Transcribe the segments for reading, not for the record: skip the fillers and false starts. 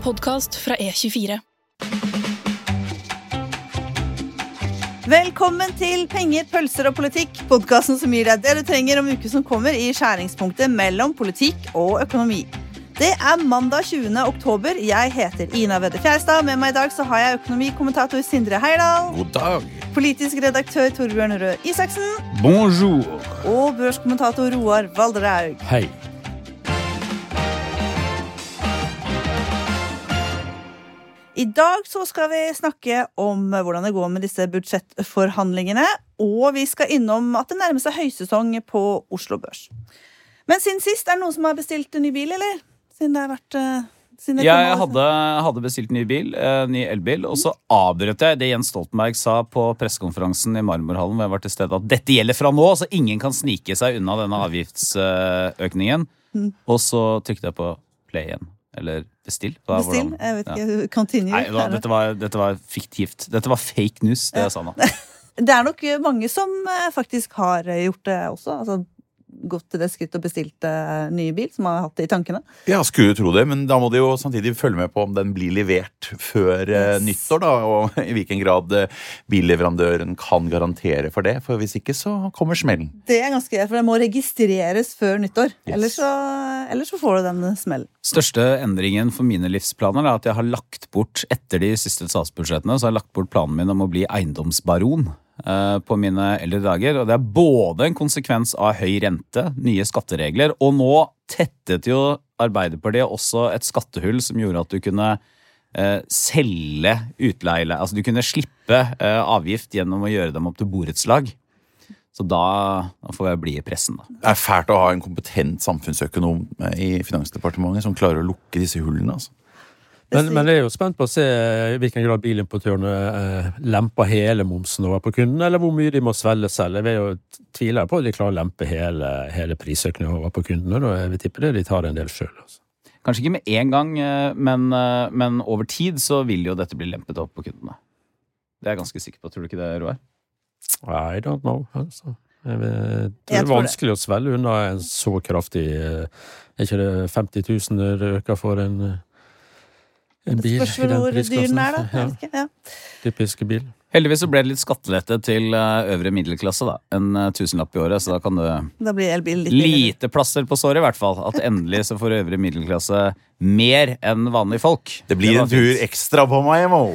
podcast fra E24. Velkommen til Penger, pølser og politikk, podcasten som gir deg det du trenger om uke som kommer i skjæringspunktet mellom politikk og økonomi. Det mandag 20. oktober. Jeg heter Ina Vedde Fjærstad. Med meg i dag så har jeg økonomikommentator Sindre Heidal. God dag. Politisk redaktør Torbjørn Røe Isaksen. Bonjour. Og børskommentator Roar Valderhaug. Hei. I dag så skal vi snakke om hvordan det går med disse budsjettforhandlingene, og vi skal innom at det nærmer seg høysesong på Oslo Børs. Men siden sist, det noen som har bestilt en ny bil, eller? Siden det har vært... Jeg hadde bestilt ny bil, ny elbil, og så avbrøt jeg det Jens Stoltenberg sa på pressekonferansen i Marmorhallen, hvor jeg var til stede, at dette gjelder fra nå, så ingen kan snike seg unna denne avgiftsøkningen. Og så trykte jeg på play igjen, eller bestill. Bestill? Jeg vet ikke, continue. Nei, dette var fiktivt. Dette var fake news, det jeg sa nå. Det nok mange som faktisk har gjort det også, altså gått til det skritt og bestilt nye bil som har hatt det i tankene. Ja, skulle tro det, men da må de jo samtidig følge med på om den blir levert før nyttår da, og i hvilken grad billeverandøren kan garantere for det, for hvis ikke så kommer smellen. Det ganske greit, for det må registreres før nyttår, ellers så får du den smellen. Største endringen for mine livsplaner at jeg har lagt bort, etter de siste statsbudsjettene, så har jeg lagt bort planen min om å bli eiendomsbaron på mine eldre dager, og det både en konsekvens av høy rente, nye skatteregler, og nå tettet jo Arbeiderpartiet også et skattehull som gjorde at du kunne selge utleie, altså du kunne slippe avgift gjennom å gjøre dem opp til borettslag. Så da får jeg bli i pressen da. Det fælt å ha en kompetent samfunnsøkonom i Finansdepartementet som klarer å lukke disse hullene, altså. Men jeg jo spent på å se i hvilken grad bilimportørene lemper hele momsen over på kunden, eller hvor mye de må svelge selv. Jeg vil jo tvile på at de klarer å lempe hele prisøkningen over på kunden, og jeg vil tippe det de tar en del selv. Altså. Kanskje ikke med en gang, men over tid så vil jo dette bli lempet opp på kundene. Det er jeg ganske sikker på. Tror du ikke det, Roar? I don't know, altså. Det er vanskelig å svelge unna en så kraftig, ikke det 50 000 det øker for en bil i den prisklassen. Ja. Typiske bil. Heldigvis så ble det litt skattelette til øvre middelklasse da. En 1000-lapp i året, så da kan da blir elbil litt lite plasser på såret i hvert fall. At endelig så får øvre middelklasse mer enn vanlige folk. Det blir en tur ekstra på meg, Mo.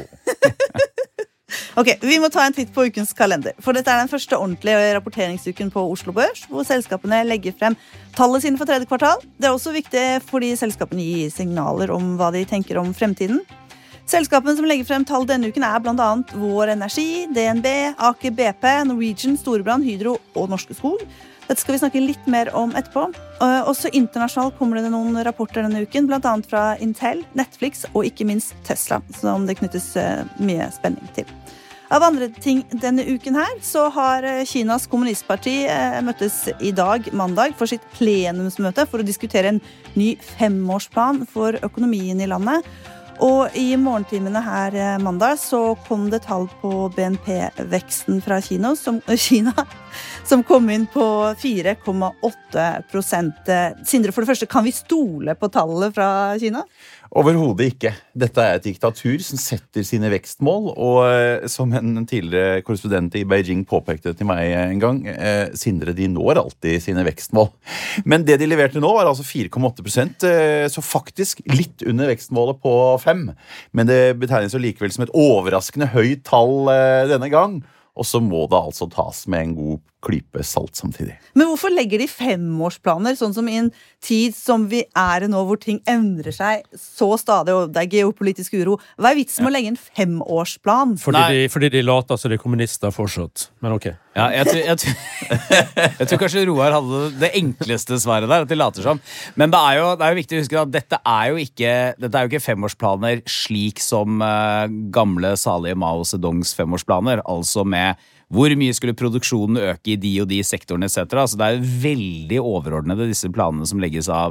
Ok, vi må ta en titt på ukens kalender. For dette den første ordentlige rapporteringsuken på Oslo Børs, hvor selskapene legger frem tallet sine for tredje kvartal. Det også viktig fordi selskapene gir signaler om hva de tenker om fremtiden. Selskapene som legger frem tall denne uken blant annet Vår Energi, DNB, Aker BP, Norwegian, Storebrand, Hydro og Norske Skog. Dette skal vi snakke litt mer om etterpå. Også internasjonalt kommer det noen rapporter denne uken, blant annet fra Intel, Netflix og ikke minst Tesla, som det knyttes mye spenning til. Av andre ting denne uken her, så har Kinas kommunistparti møttes i dag, mandag, for sitt plenumsmøte for å diskutere en ny 5-årsplan for økonomien i landet. Og i morgentimene her mandag så kom det tall på BNP-veksten fra Kina, som kom inn på 4,8%. Sindre, for det første, kan vi stole på tallet fra Kina? Overhodet ikke. Dette et diktatur som setter sine vekstmål, og som en tidligere korrespondent i Beijing påpekte til meg en gang, Sindre, de når alltid sine vekstmål. Men det de leverte nå var altså 4,8%, så faktisk litt under vekstmålet på 5. Men det betegnes jo likevel som et overraskende høyt tall denne gang, og så må det altså tas med en god klype salt samtidig. Men hvorfor legger de 5-årsplaner, sånn som i en tid som vi i nå, hvor ting endrer seg så stadig, og det geopolitisk uro? Hva vitsen med å legge en 5-årsplan? Fordi de later som de kommunister fortsatt, men ok. Ja, jeg tror kanskje Roar hadde det enkleste svaret der, at de later som. Men det er jo viktig å huske at dette er jo ikke 5-årsplaner slik som gamle salige Mao Zedongs 5-årsplaner, altså med hvor mye skulle produksjonen øke i de og de sektorene, etc. Så det er veldig overordnede disse planene som legges av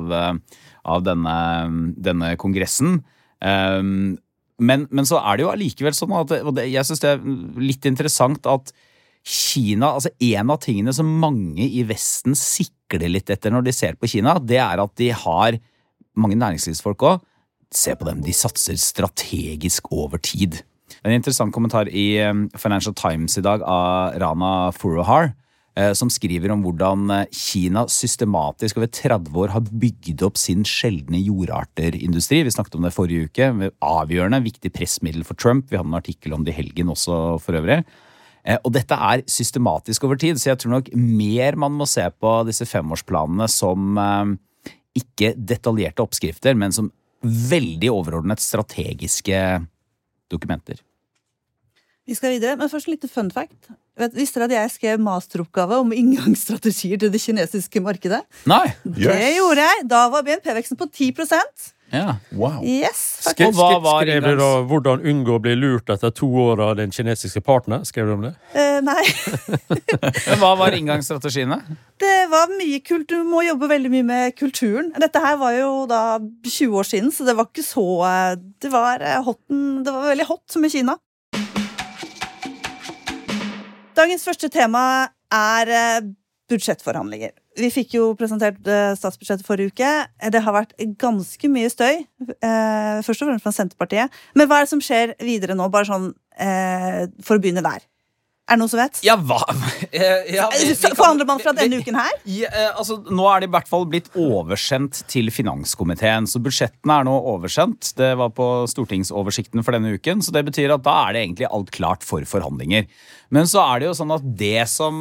denne kongressen. Men så det jo allikevel sånn at jeg synes det litt interessant at Kina, altså en av tingene som mange i Vesten sikler litt etter når de ser på Kina, det at de har, mange næringslivsfolk også, se på dem, de satser strategisk over tid. En interessant kommentar i Financial Times i dag av Rana Foroohar, som skriver om hvordan Kina systematisk over 30 år har bygd opp sin sjeldne jordarterindustri. Vi snakket om det forrige uke. Avgjørende, viktig pressmiddel for Trump. Vi hadde en artikkel om det i helgen også for øvrig. Og dette systematisk over tid, så jeg tror nok mer man må se på disse 5-årsplanene som ikke detaljerte oppskrifter, men som veldig overordnet strategiske dokumenter. Vi skal videre, men først en liten fun fact. Visste dere at jeg skrev masteroppgave om inngangsstrategier til det kinesiske markedet? Nei. Det gjorde jeg. Da var BNP-veksten på 10%. Ja. Wow. Yes, Skrev du da hvordan unngå å bli lurt etter 2 år av den kinesiske partner? Skrev du om det? Nei. Men hva var inngangsstrategiene? Det var mye kult. Du må jobbe veldig mye med kulturen. Dette her var jo da 20 år siden, så det var ikke så... Det var veldig hot med Kina. Dagens første tema budsjettforhandlinger. Vi fikk jo presentert statsbudsjettet forrige uke. Det har vært ganske mye støy, først og fremst fra Senterpartiet. Men hva det som skjer videre nå, bare sånn for å begynne der? Det noen som vet? Ja, hva? Forhandler man fra denne uken her? Altså, nå det i hvert fall blitt oversendt til finanskomiteen, så budsjettene nå oversendt. Det var på stortingsoversikten for denne uken, så det betyr at da det egentlig alt klart for forhandlinger. Men så det jo sånn at det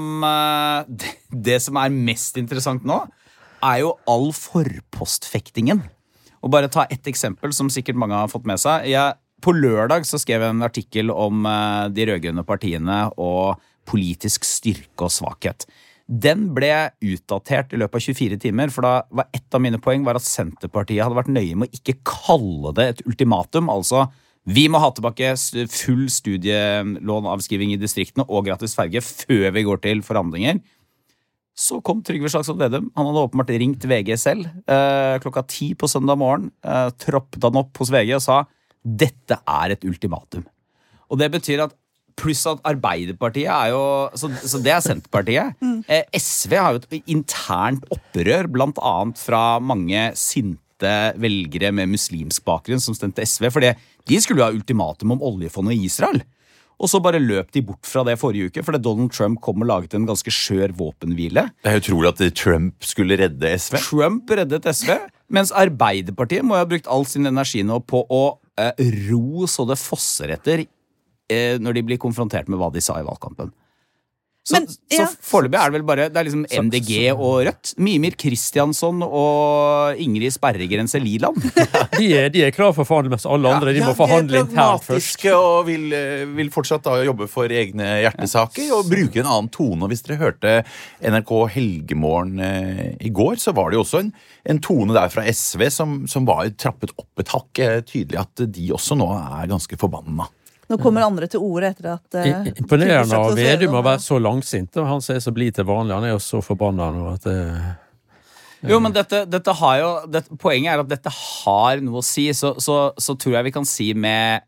som mest interessant nå, jo all forpostfektingen. Og bare ta et eksempel som sikkert mange har fått med seg. På lørdag så skrev jeg en artikkel om de rødgrønne partiene og politisk styrke og svakhet. Den ble utdatert i løpet av 24 timer, for da var et av mine poeng var at Senterpartiet hadde vært nøye med å ikke kalle det et ultimatum, altså vi må ha tilbake full studielånavskriving i distriktene og gratis ferge før vi går til forhandlinger. Så kom Trygve Slagsvold Vedum. Han hadde åpenbart ringt VG selv klokka 10 på søndag morgen, troppet han opp hos VG og sa dette et ultimatum. Og det betyr at pluss at Arbeiderpartiet jo så det Senterpartiet. SV har jo et internt opprør, blant annet fra mange sinte velgere med muslimsk bakgrunn som stemte SV, fordi de skulle jo ha ultimatum om oljefondet i Israel. Og så bare løp de bort fra det forrige uke, fordi Donald Trump kom og laget en ganske skjør våpenhvile. Det jo utrolig at Trump skulle redde SV. Trump reddet SV, mens Arbeiderpartiet må jo ha brukt all sin energi nå på å ro så det fosser etter når de blir konfrontert med hva de sa i valgkampen. Så foreløpig det vel bare det liksom MDG og Rødt. Mimir Kristiansson og Ingrid Sperregrense Liland. De klar for å forhandle mens alle andre. De må forhandle internt først. Og vil fortsatt da jobbe for egne hjertesaker og bruke en annen tone. Og hvis dere hørte NRK Helgemorgen i går, så var det jo også en tone der fra SV som var trappet opp et hakk. Tydelig at de også nå ganske forbanna. Nå kommer andre til ordet etter at... Imponerende av Vedum å være så langsint, og han ser så blid til vanlig. Han jo så forbanna nå at det... Jo, men dette har jo... Poenget at dette har noe å si, så tror jeg vi kan si med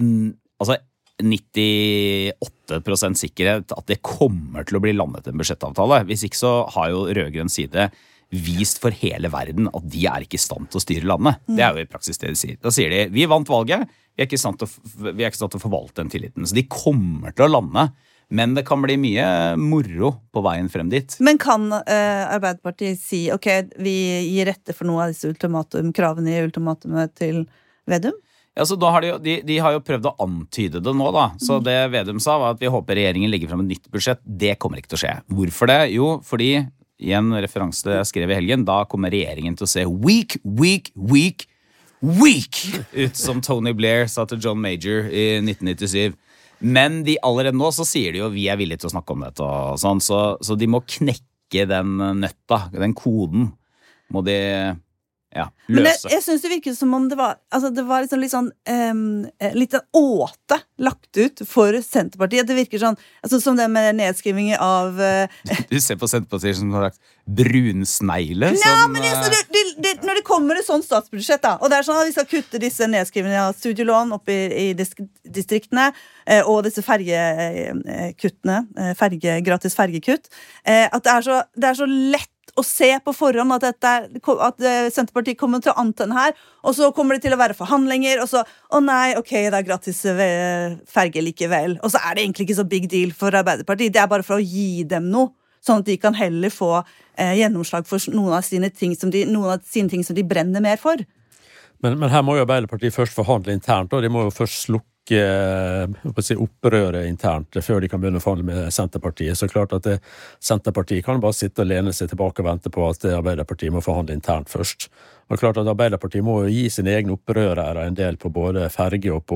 98% sikkerhet at det kommer til å bli landet en budsjettavtale. Hvis ikke så har jo rødgrønn side vist for hele verden at de ikke i stand til å styre landet. Det jo i praksis det de sier. Da sier de, vi vant valget, vi ikke i stand til å forvalte den tilliten. Så de kommer til å lande, men det kan bli mye moro på veien frem dit. Men kan Arbeiderpartiet si, ok, vi gir rette for noe av disse kravene i ultimatumet til Vedum? Ja, så da har de har jo prøvd å antyde det nå da. Så det Vedum sa var at vi håper regjeringen legger frem et nytt budsjett. Det kommer ikke til å skje. Hvorfor det? Jo, fordi igjen referanse jeg skrev i helgen, da kommer regjeringen til å se weak ut, som Tony Blair sa til John Major i 1997. Men de allerede nå så sier de jo vi villige til å snakke om dette og sånn, så de må knekke den nøtta, den koden må de løse. Men jeg synes det virket som om det var liksom litt åte lagt ut for Senterpartiet. Det virker sånn, som det med nedskriving av... Du ser på Senterpartiet som en slags brunsnegle? Når det kommer et sånt statsbudsjett da, og det sånn at vi skal kutte disse nedskrivningene av studielån oppe i distriktene, og disse fergekuttene, gratis fergekutt, at det er så lett å se på forhånd at Senterpartiet kommer til å anta den her, og så kommer det til å være forhandlinger, og så, nei, ok, det gratis ferge likevel. Og så det egentlig ikke så big deal for Arbeiderpartiet. Det bare for å gi dem noe, sånn at de kan heller få gjennomslag for noen av sine ting som de brenner mer for. Men her må jo Arbeiderpartiet først forhandle internt, og de må jo først slukke opprøret internt før de kan begynne å forhandle med Senterpartiet. Så klart at Senterpartiet kan bare sitte og lene seg tilbake og vente på at Arbeiderpartiet må forhandle internt først. Og klart at Arbeiderpartiet må jo gi sine egne opprørere en del på både ferge og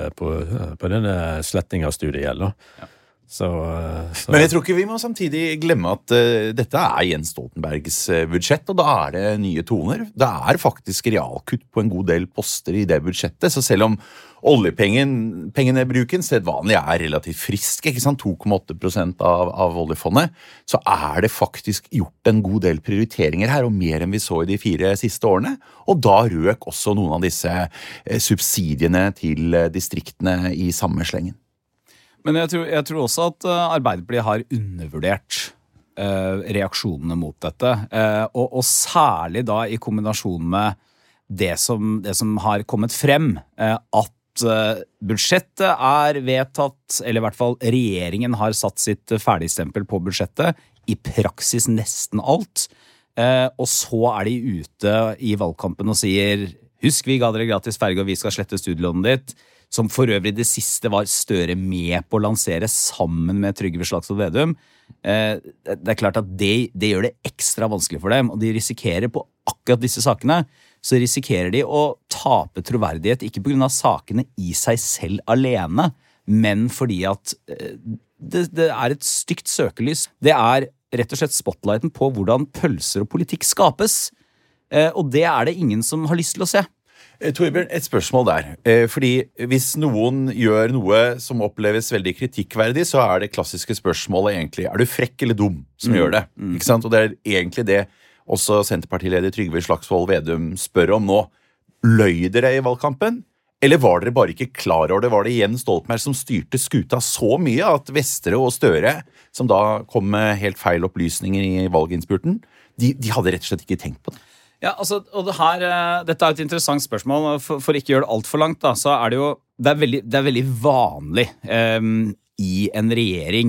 på denne slettinga-studiet gjelder. Ja. Så. Men jeg tror ikke vi må samtidig glemme at dette Jens Stoltenbergs budsjett, og da det nye toner. Det faktisk realkutt på en god del poster i det budsjettet, så selv om oljepengebruken sedvanlig relativt frisk, ikke sant, 2,8% av oljefondet, så det faktisk gjort en god del prioriteringer her, og mer enn vi så i de 4 siste årene, og da røk også noen av disse subsidiene til distriktene i samme slengen. Men jeg tror også at Arbeiderpartiet har undervurdert reaksjonene mot dette, og særlig da i kombinasjon med det som har kommet frem, at budsjettet vedtatt, eller i hvert fall regjeringen har satt sitt ferdigstempel på budsjettet, i praksis nesten alt, og så de ute i valgkampen og sier, husk vi ga dere gratis ferge og vi skal slette studielånet ditt, som for øvrig det siste var Støre med på å lansere sammen med Trygve Slagsvold Vedum. Det klart at det gjør det ekstra vanskelig for dem, og de risikerer på akkurat disse sakene, så risikerer de å tape troverdighet, ikke på grunn av sakene i seg selv alene, men fordi at det et stygt søkelys. Det rett og slett spotlighten på hvordan pølser og politikk skapes, og det det ingen som har lyst til å se. Torbjørn, et spørsmål der. Fordi hvis noen gjør noe som oppleves veldig kritikkverdig, så det klassiske spørsmålet egentlig, du frekk eller dum som gjør det? Ikke sant? Og det egentlig det også Senterpartileder Trygve Slagsvold Vedum spør om nå. Løy dere i valgkampen? Eller var dere bare ikke klar over det? Var det Jens Stoltenberg som styrte skuta så mye at Vestre og Støre, som da kom med helt feil opplysninger i valginnspurten, de hadde rett og slett ikke tenkt på det? Ja, altså, og dette et interessant spørsmål. For ikke gjøre det alt for langt, da, så det jo det veldig vanlig i en regjering.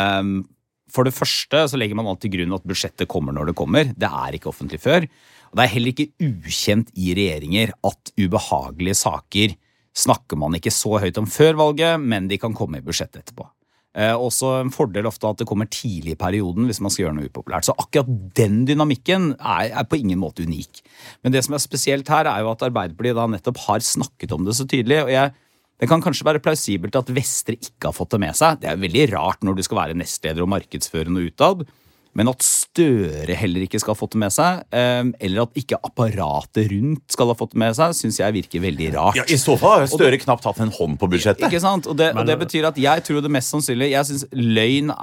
For det første så legger man alltid til grunn at budsjettet kommer når det kommer. Det ikke offentlig før. Og det heller ikke ukjent i regjeringer at ubehagelige saker snakker man ikke så høyt om før valget, men de kan komme i budsjettet etterpå. Også en fordel ofte at det kommer tidlig i perioden hvis man skal gjøre noe upopulært. Så akkurat den dynamikken på ingen måte unik. Men det som spesielt her jo at Arbeiderpartiet da nettopp har snakket om det så tydelig, og det kan kanskje være plausibelt at Vestre ikke har fått det med seg. Det veldig rart når du skal være nestleder og markedsførende utad, men at Støre heller ikke skal ha fått det med seg, eller at ikke apparatet rundt skal ha fått det med seg, synes jeg virker veldig rart. Ja, i så fall har Støre knapt hatt en hånd på budsjettet. Ikke sant? Og det betyr at jeg tror det mest sannsynlig, jeg synes løgn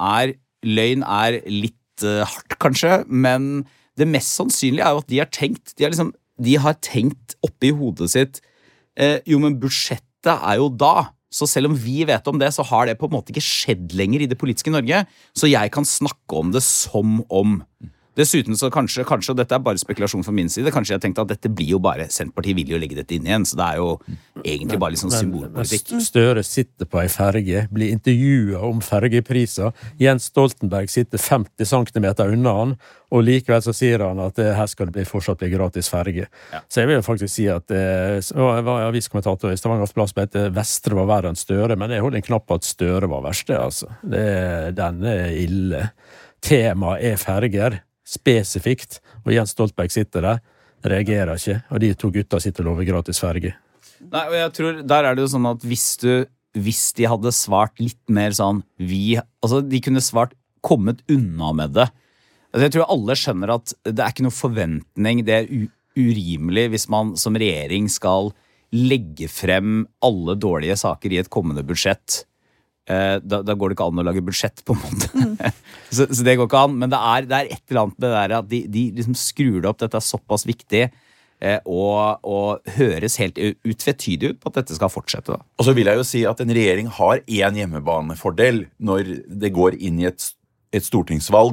litt hardt kanskje, men det mest sannsynlige jo at de har tenkt oppi hodet sitt, jo, men budsjettet jo da, så selv om vi vet om det, så har det på en måte ikke skjedd lenger i det politiske Norge, så jeg kan snakke om det som om. Dessuten så kanskje, og dette bare spekulasjon fra min side, kanskje jeg tenkte at dette blir jo bare, Senterpartiet vil jo legge dette inn igjen, så det jo egentlig bare litt sånn symbolpolitikk. Støre sitter på en ferge, blir intervjuet om fergepriser, Jens Stoltenberg sitter 50 cm unna han, og likevel så sier han at her skal det fortsatt bli gratis ferge. Ja. Så jeg vil jo faktisk si at jeg var aviskommentator i Stavanger Aftenblad som heter Vestre var verre enn Støre, men jeg holder en knapp på at Støre var verste, altså. Den ille. Temaet ferger, spesifikt, og Jens Stoltenberg sitter der, reagerer ikke, og de to gutta sitter og lover gratis ferge. Nei, og jeg tror, der det jo sånn at hvis de hadde svart litt mer sånn, de kunne svart kommet unna med det. Altså, jeg tror alle skjønner at det ikke noe forventning, det urimelig hvis man som regjering skal legge frem alle dårlige saker i et kommende budsjett. Da går det ikke an å lage budsjett på en måte. så det går ikke an, men det et eller annet med det der at de liksom skrur det opp, dette såpass viktig, og høres helt utvetydig ut på at dette skal fortsette. Da. Og så vil jeg jo si at en regjering har en hjemmebanefordel når det går inn i et stortingsvalg,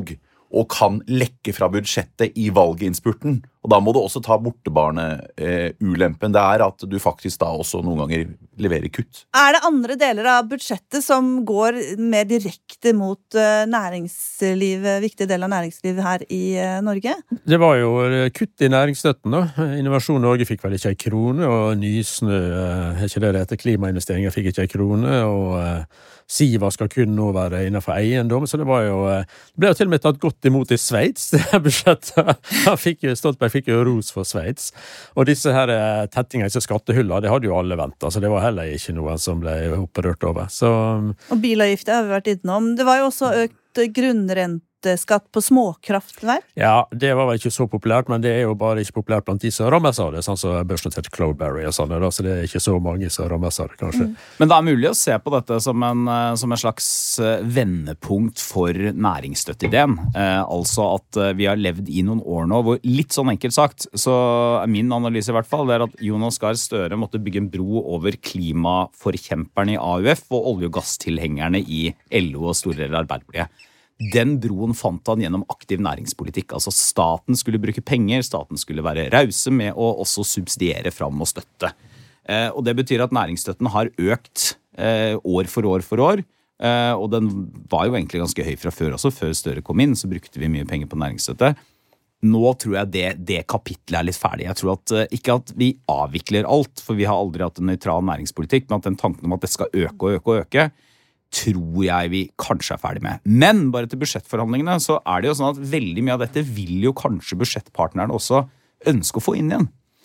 og kan lekke fra budsjettet i valginnspurten. Og da må du også ta bortebane-ulempen. Det at du faktisk da også noen ganger leverer kutt. Det andre deler av budsjettet som går mer direkte mot næringslivet, viktige deler av næringslivet her i Norge? Det var jo kutt i næringsstøtten da. Innovasjon Norge fikk vel ikke en krone, og Nysnø, ikke det heter, klimainvesteringer fikk ikke en krone, og Siva skal kun nå være innenfor eiendom, så det ble jo til og med tatt godt imot i Sveits, det her budsjettet. Stoltenberg fikk jo ros for Sveits. Og disse her tettinger, disse skattehuller, det hadde jo alle ventet, så det var heller ikke noen som ble opprørt over. Så, og bilavgifter har vi vært innom. Det var jo også økt grunnrenteskatt på småkraftverk. Ja, det var vel ikke så populært, men det jo bare ikke populært blant de som rammes av det, sånn som børsnotert Cloudberry og sånn, så det ikke så mange som rammes av det, kanskje. Men det mulig å se på dette som en slags vendepunkt for næringsstøtteideen. Altså at vi har levd i noen år nå, hvor litt sånn enkelt sagt, så min analyse i hvert fall, det at Jonas Gahr Støre måtte bygge en bro over klimaforkjemperne i AUF og olje- og gasstilhengerne i LO og store deler av Arbeiderpartiet. Den broen fant han gjennom aktiv næringspolitikk. Altså staten skulle bruke penger, staten skulle være rause med å også subsidiere fram og støtte. Og det betyr at næringsstøtten har økt år for år for år. Og den var jo egentlig ganske høy fra før også. Før Støre kom inn, så brukte vi mye penger på næringsstøtte. Nå tror jeg det kapitlet litt ferdig. Jeg tror at ikke at vi avvikler alt, for vi har aldri hatt en nøytral næringspolitikk, men at den tanken om at det skal øke og øke og øke, tror jeg vi kanskje ferdig med. Men bare til budsjettforhandlingene så det jo sånn at veldig mye av dette vil jo kanskje budsjettpartnerne også ønske å få inn igjen.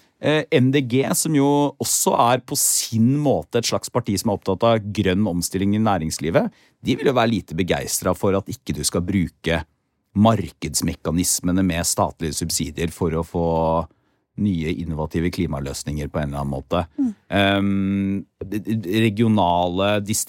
MDG, som jo også på sin måte et slags parti som opptatt av grønn omstilling i næringslivet, de vil jo være lite begeistret for at ikke du skal bruke markedsmekanismene med statlige subsidier for å få nye innovative klimaløsninger på en eller annen måte. Regionale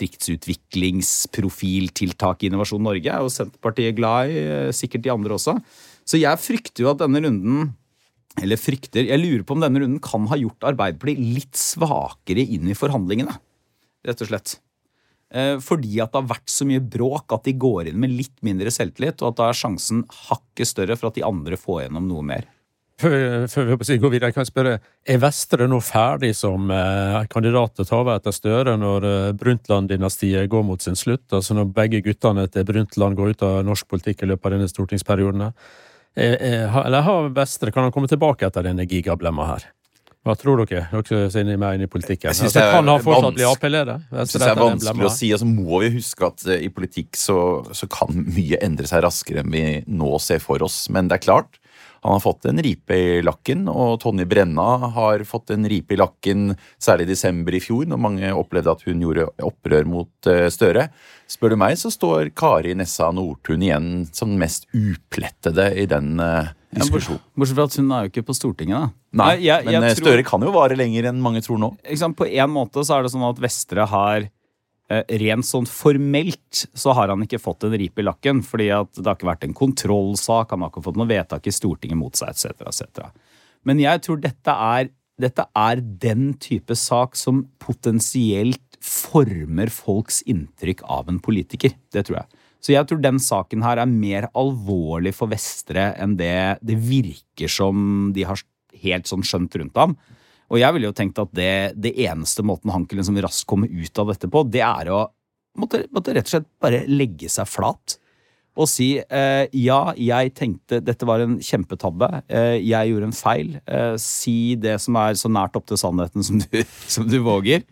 distriktsutviklingsprofiltiltak i Innovasjon Norge jo Senterpartiet glad i, sikkert de andre også. Så jeg frykter jo at denne runden, jeg lurer på om denne runden kan ha gjort Arbeiderpartiet litt svakere inn i forhandlingene, rett og slett. Fordi at det har vært så mye bråk at de går inn med litt mindre selvtillit, og at da sjansen hakket større for at de andre får gjennom noe mer. Før vi går videre, kan jeg spørre, Vestre nå ferdig som kandidat til å ta over etter Støre når Brundtland-dynastiet går mot sin slutt, altså når begge guttene til Brundtland går ut av norsk politikk i løpet av denne stortingsperioden? Eller har Vestre, kan han komme tilbake etter denne gigablemma her? Hva tror dere? Dere ser mer inn i politikken. Jeg synes kan han fortsatt bli AP-leder? Jeg synes det vanskelig å si, og så må vi huske at i politikk så kan mye endre seg raskere enn vi nå ser for oss, men det klart, han har fått en ripe i lakken, og Tonje Brenna har fått en ripe i lakken, særlig i desember i fjor, når mange opplevde at hun gjorde opprør mot Støre. Spør du meg, så står Kari Nessa Nordtun igjen som den mest uplettede i den diskusjonen. Bortsett fra at hun jo ikke på Stortinget, da. Nei, men Støre kan jo vare lenger enn mange tror nå. På en måte så det sånn at Vestre har rent sånn formelt så har han ikke fått en rip i lakken, fordi at det har ikke vært en kontrollsak, han har ikke fått noe vedtak i Stortinget mot seg, etc. Men jeg tror dette den type sak som potensielt former folks inntrykk av en politiker. Det tror jeg. Så jeg tror den saken her mer alvorlig for Vestre enn det virker som de har helt sånn skjønt rundt ham. Og jeg ville jo tenkt at det eneste måten han kunne liksom raskt komme ut av dette på, det å måtte rett og slett bare legge seg flat og si, ja, jeg tenkte dette var en kjempetabbe, jeg gjorde en feil, si det som så nært opp til sannheten som du våger.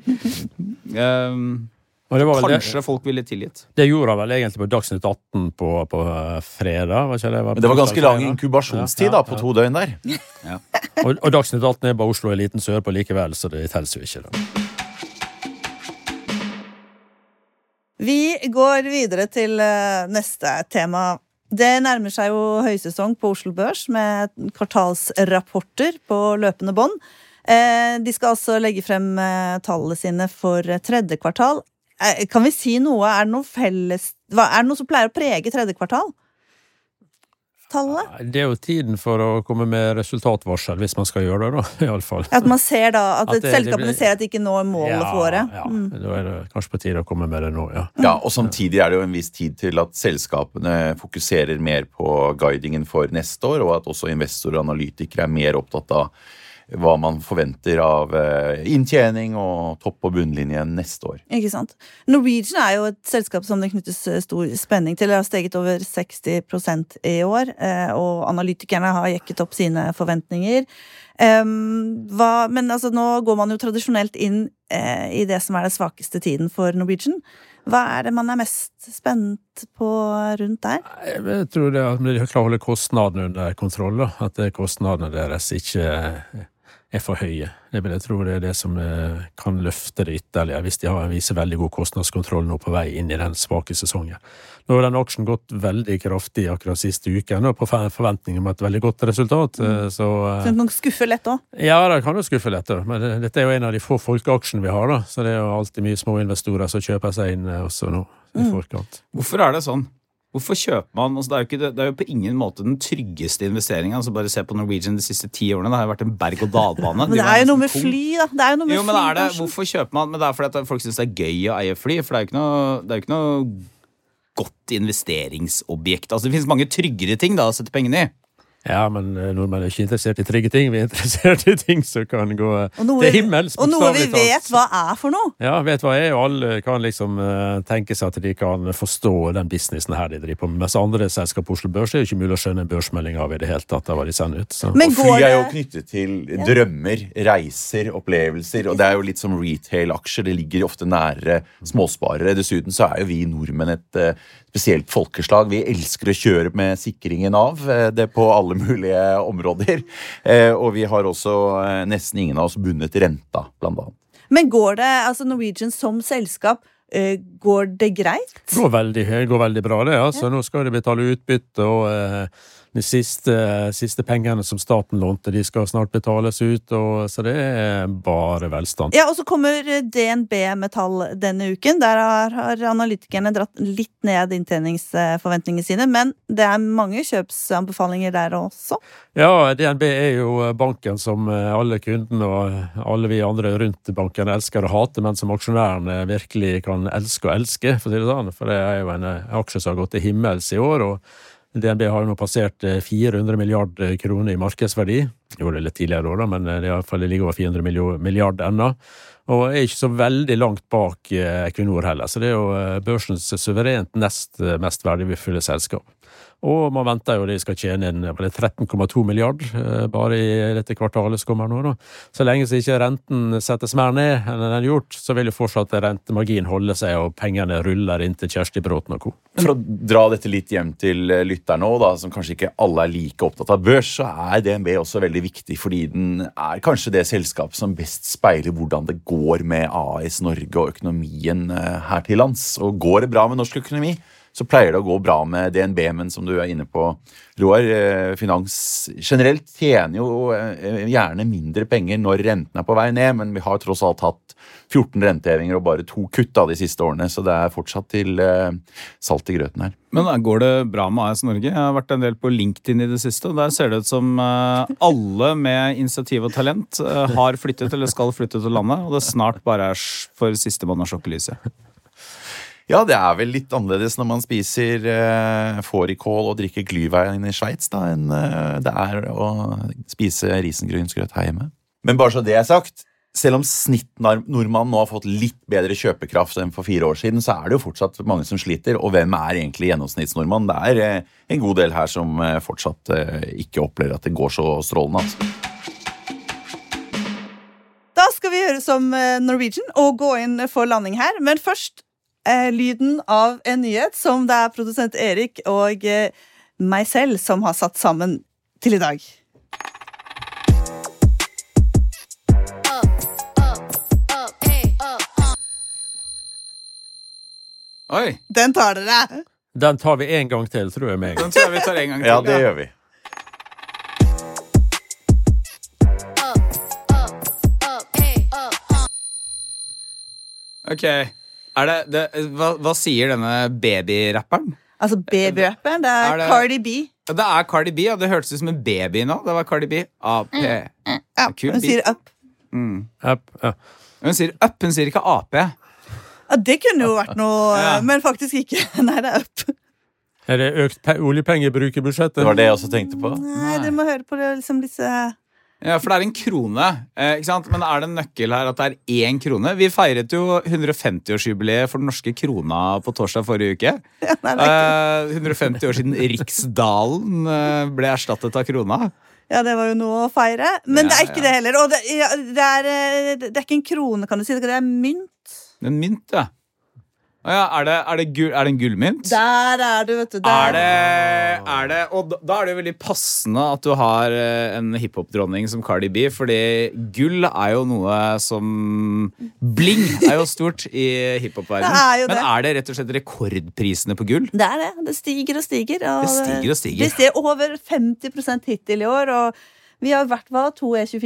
Kanskje folk ville tilgitt. Det gjorde han vel egentlig på Dagsnytt 18 på fredag. Men det var ganske lang inkubasjonstid på 2 døgn der. Ja. Og Dagsnytt 18 bare Oslo eliten sør på likevel, så det telles jo ikke da. Vi går videre til neste tema. Det nærmer seg jo høysesong på Oslo Børs med kvartalsrapporter på løpende bånd. De skal altså legge frem tallene sine for tredje kvartal. Kan vi si noe? Det noe felles? Det noe som pleier å prege tredje kvartal? tallet? Det jo tiden for å komme med resultatvarsel, hvis man skal gjøre det, da, i alle fall. At man ser da, at selskapene ser at de ikke når målet for året. Ja, da det kanskje på tide å komme med det nå, ja. Ja, og samtidig det jo en viss tid til at selskapene fokuserer mer på guidingen for neste år, og at også investorer og analytikere mer opptatt av hva man forventer av inntjening og topp- og bunnlinjen neste år. Ikke sant? Norwegian jo et selskap som det knyttes stor spenning til. Det har steget over 60% i år, og analytikerne har jekket opp sine forventninger. Men altså, nå går man jo tradisjonelt inn i det som det svakeste tiden for Norwegian. Hva det man mest spent på rundt der? Jeg tror det at de klarer å holde kostnadene under kontroll, da. At kostnadene deres ikke for høye. Jeg tror det det som kan løfte det ytterligere, hvis de viser veldig god kostnadskontroll nå på vei inn i den svake sesongen. Nå har den aksjen gått veldig kraftig akkurat siste uken, og på forventning om et veldig godt resultat. Så den kan skuffe lett også? Ja, det kan jo skuffe lett. Men dette jo en av de få folkeaksjene vi har, da. Så det jo alltid mye små investorer som kjøper seg inn også nå i forkant. Hvorfor det sånn? Hvorfor kjøper man? Altså, det jo på ingen måte den tryggeste investeringen. Altså, bare se på Norwegian de siste 10 årene. Det har jo vært en berg-og-dal-bane. Men det jo noe med fly, da. Det jo noe med fly. Hvorfor kjøper man? Men det fordi at folk synes det gøy å eie fly. For det jo ikke noe godt investeringsobjekt. Altså, det finnes mange tryggere ting da å sette pengene i. Ja, men nordmenn ikke interessert i trygge ting. Vi interessert i ting som kan gå til himmels. Og noe vi vet hva for noe. Ja, vet hva og alle kan liksom tenke seg at de kan forstå den businessen her de driver på. Mens andre selskap på Oslo Børs jo ikke mulig å skjønne en børsmelding av i det hele tatt av hva de sender ut. Så. Men og fly jo knyttet til drømmer, reiser, opplevelser, og det jo litt som retail-aksjer. Det ligger ofte nære småsparere. Dessuten så jo vi nordmenn et spesielt folkeslag. Vi elsker å kjøre med sikringen av det på alle mulige områder. Og vi har også nesten ingen av oss bundet renta, blant annet. Men går det, altså Norwegian som selskap, går det greit? Går veldig bra det, altså. Nå skal de betale utbytte, og de siste pengene som staten lånte, de skal snart betales ut, og så det bare velstand. Ja, og så kommer DNB med tall denne uken. Der har analytikerne dratt litt ned inntjeningsforventningene sine, men det mange kjøpsanbefalinger der også. Ja, DNB jo banken som alle kundene og alle vi andre rundt banken elsker å hate, men som aksjonærene virkelig kan elske å elske, for å si det sånn. For det jo en aksje som har gått til himmels i år, og DNB har jo nå passert 400 milliarder kroner i markedsverdi. Jo, det litt tidligere år da, men det i hvert fall ligger over 400 milliarder enda. Og ikke så veldig langt bak Equinor heller, så det jo børsens suverent nest mest verdifulle selskap. Og man venter jo de skal tjene inn 13,2 milliarder bare i dette kvartalet som kommer nå. Da. Så lenge så ikke renten settes mer ned enn den har gjort, så vil jo fortsatt rentemargin holde seg, og pengene ruller inn til Kjersti Bråten og co. For å dra dette litt hjem til lytterne også, da, som kanskje ikke alle like opptatt av børs, så DNB også veldig viktig, fordi den kanskje det selskap som best speiler hvordan det går med AS Norge og økonomien her til lands. Og går det bra med norsk økonomi, så pleier det å gå bra med DNB, men som du inne på, Roar, finans generelt tjener jo gjerne mindre penger når renten på vei ned, men vi har tross alt hatt 14 rentehevinger og bare 2 kutt av de siste årene, så det fortsatt til salt i grøten her. Men går det bra med AS Norge? Jeg har vært en del på LinkedIn i det siste, og der ser det ut som alle med initiativ og talent har flyttet eller skal flytte til landet, og det snart bare for siste mann av sjokkelyset. Ja, det vel litt annerledes når man spiser fårikål og drikker glühwein i Schweiz da, enn det å spise risengrynsgrøt her hjemme. Men bare så det sagt, selv om snittnordmann nå har fått litt bedre kjøpekraft enn for 4 år siden, så det jo fortsatt mange som sliter, og hvem egentlig gjennomsnittsnordmann? Det en god del her som fortsatt ikke opplever at det går så strålende, altså. Da skal vi gjøre som Norwegian og gå inn for landing her, men først lyden av en nyhet som det produsent Erik og meg selv som har satt sammen til i dag. Oi! Den tar dere! Den tar vi en gang til, tror jeg meg. Den tror jeg vi tar en gang til. Ja, det gjør vi. Ok, hva sier denne babyrapperen? Altså babyrapperen, det Cardi B. Det Cardi B, og det hørtes ut som en baby nå. Det var Cardi B. AP. Ja, Kul hun sier up. Up, ja. Hun sier up, hun sier ikke AP. Ja, det kunne jo vært noe, men faktisk ikke. Nei, det up. Det økt oljepengebruk i budsjettet? Det var det jeg også tenkte på. Nei, dere må høre på det, liksom disse... Ja, for det en krone, ikke sant? Men det en nøkkel her at det 1 krone? Vi feiret jo 150-årsjubileet for den norske krona på torsdag forrige uke. Ja, nei, 150 år siden Riksdalen ble erstattet av krona. Ja, det var jo noe å feire. Men det ikke det heller. Og det ikke en krone, kan du si. Det mynt. En mynt, ja. Ja, det en gullmynt? Der du, vet du. Det, og da det jo veldig passende at du har en hiphop-dronning som Cardi B, fordi gull jo noe som... Bling jo stort i hiphop-verdenen. Men det rett og slett rekordprisene på gull? Det det. Det stiger og stiger. Og det stiger og stiger. Det ser over 50% hittil i år, og vi har vært 2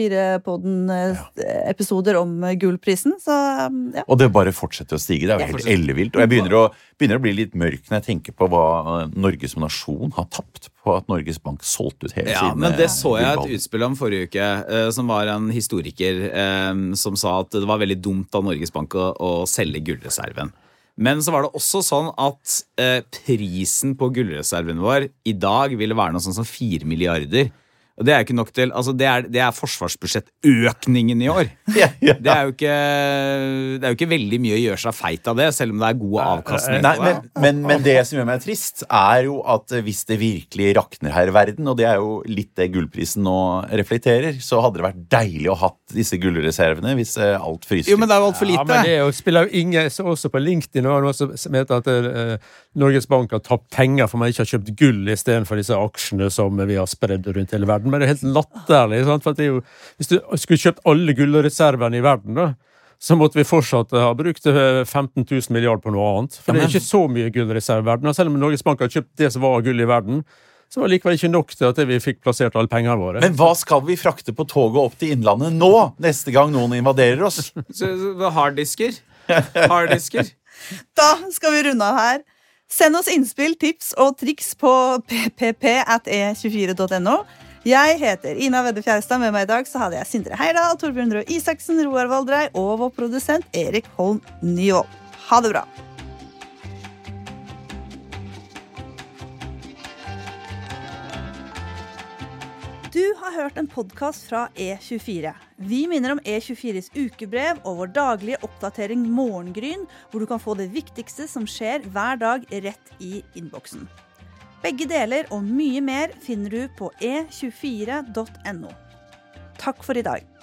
E24-podden-episoder om gullprisen, så ja. Og det bare fortsetter å stige, det jo helt ellevilt. Og jeg begynner å bli litt mørk når jeg tenker på hva Norge som nasjon har tapt på at Norges Bank solgte ut hele siden. Men det så jeg et utspill om forrige uke, som var en historiker som sa at det var veldig dumt av Norges Bank å selge gullreserven. Men så var det også sånn at prisen på gullreserven vår i dag ville være noe sånn som 4 milliarder. Og det ikke nok til, altså det forsvarsbudsjettøkningen i år. Ja. Det jo ikke veldig mye å gjøre seg feit av det, selv om det god avkastning på det. Men det som gjør meg trist jo at hvis det virkelig rakner her i verden, og det jo litt det gullprisen nå reflekterer, så hadde det vært deilig å ha disse gullreservene hvis alt fryser. Jo, men det jo alt for lite. Ja, men det spiller jo ingen, også på LinkedIn, og noe som heter at Norges Bank har tapt penger for man ikke har kjøpt gull i stedet for disse aksjene som vi har spredd rundt hele verden. Men det helt latterlig, sant? For det hvis du skulle kjøpt alle gullreservene i verden da, så måtte vi fortsatt ha brukt 15 000 milliarder på noe annet. For det ikke så mye gullreserve i verden. Og selv om Norges Bank har kjøpt det som var gull i verden, så var det likevel ikke nok til at vi fikk plassert alle pengene våre. Men hva skal vi frakte på toget opp til Innlandet nå, neste gang noen invaderer oss? Harddisker. Harddisker. Da skal vi runde av her. Send oss innspill, tips og triks på ppp@e24.no. Jeg heter Ina Vedde Fjærstad. Med meg i dag så hadde jeg Sindre Heirdal, Torbjørn Røe Isaksen, Roar Valdrei og vår produsent Erik Holm Nyvold. Ha det bra! Du har hørt en podcast fra E24. Vi minner om E24s ukebrev og vår daglige oppdatering Morgengryn, hvor du kan få det viktigste som skjer hver dag rett i innboksen. Begge deler og mye mer finner du på e24.no. Takk for i dag.